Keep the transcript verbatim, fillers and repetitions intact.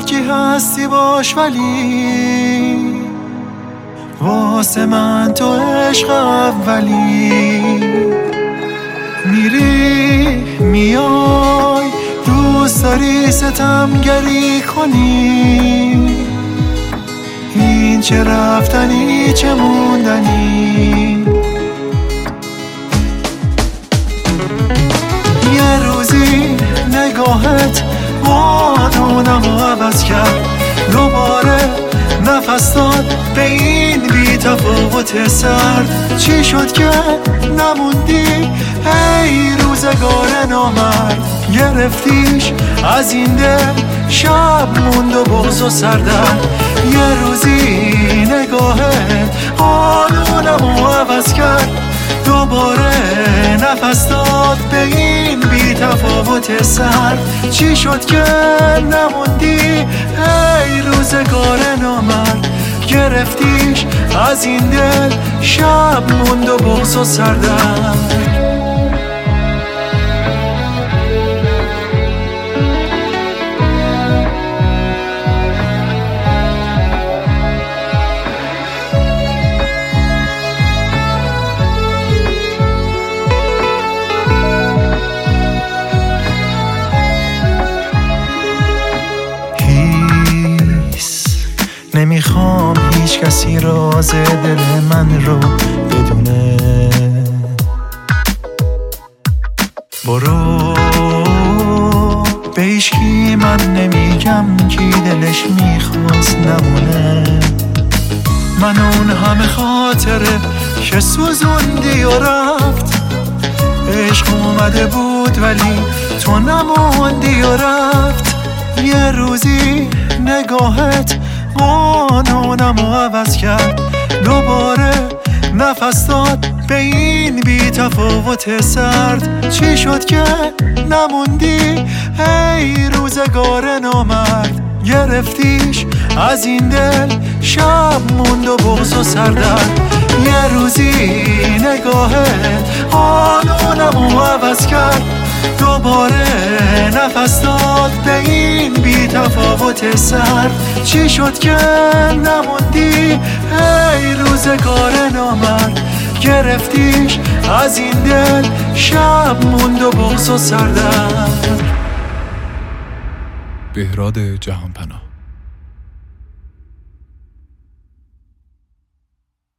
کی هستی باش، ولی واسه من تو عشق اولی. میری میای دوست داری ستمگری کنی، این چه رفتنی چه موندنی. یه روزی نگاهت قانونمو عوض کرد، دوباره نفس داد به این بی تفاوت سرد. چی شد که نموندی ای روزگار نامرد، گرفتیش از این دل شب موند و بغض و سردرد. یه روزی نگاهت قانونمو عوض کرد، دوباره نفس داد به این بی تفاوت سرد. چی شد که نموندی ای روزگار نامرد، گرفتیش از این دل شب موند و بغض و سردرد. نمیخوام هیچ کسی راز دل من رو بدونه، برو به هیچکی من نمیگم کی دلش میخواست نمونه. من اون همه خاطره که سوزوندی و رفت، عشق اومده بود ولی تو نموندی و رفت. یه روزی نگاهت قانونمو عوض کرد، دوباره نفس داد به این بی تفاوت سرد. چی شد که نموندی ای روزگار نامرد، گرفتیش از این دل شب موند و بغض و سردرد. یه روزی نگاهت قانونمو عوض کرد، دوباره نفس داد به این بی تفاوت سرد. چی شد که نموندی ای روزگار نامرد، گرفتیش از این دل شب موند و بغض و سردرد. بهراد جهانپناه.